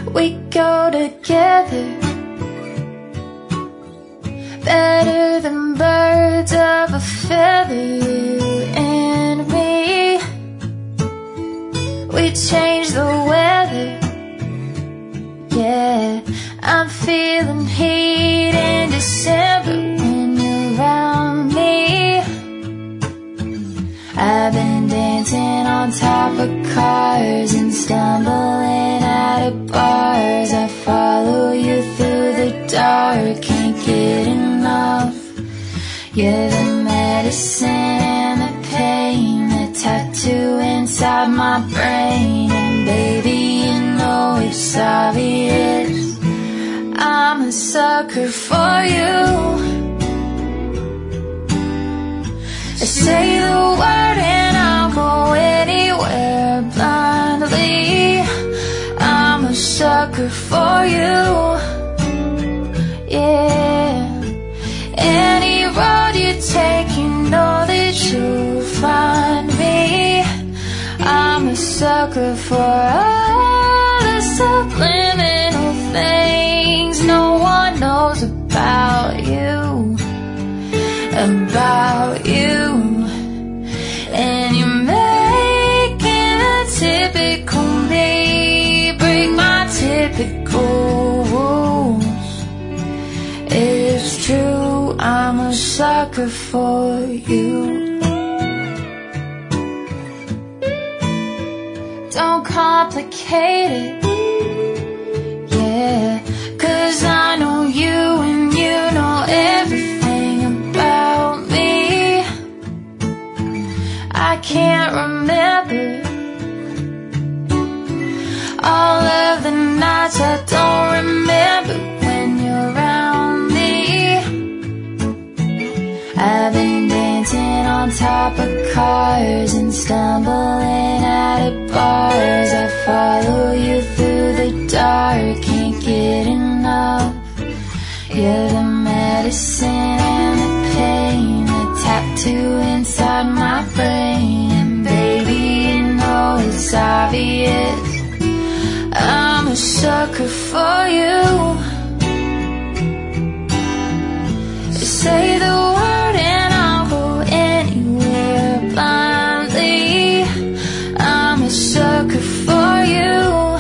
We go together, better than birds of a feather, you and me. We change the weather, yeah. I'm feeling heat in December when you're around me. I've been dancing on top of cars and stumbling out of bars. I follow you through the dark, can't get enough. You're the medicine and the pain, the tattoo inside my brain. And baby, you know it's obvious, I'm a sucker for you. Say the word and I'll go anywhere blindly. I'm a sucker for you, yeah. Any road you take, you know that you'll find me. I'm a sucker for all the subliminal things no one knows about you, about you. And you're making a typical me break my typical rules. It's true, I'm a sucker for you. Don't complicate it, yeah, 'cause I know you and you know everything about me. I can't remember all of the nights I don't remember when you're around me. I've been dancing on top of cars and stumbling out of bars. I follow you through the dark, can't get enough. You're the medicine and the pain, the tattoo inside my brain. And baby, you know it's obvious, I'm a sucker for you. Say the word and I'll go anywhere blindly. I'm a sucker for you,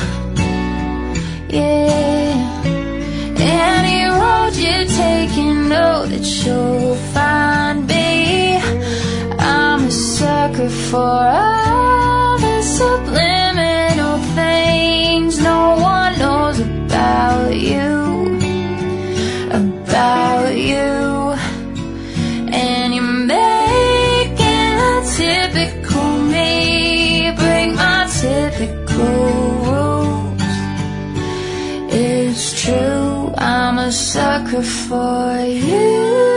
yeah. Any road you take, you know that you'll find me. I'm a sucker for all the subliminal things no one knows about you, about you. And you're making a typical me break my typical rules. It's true, I'm a sucker for you.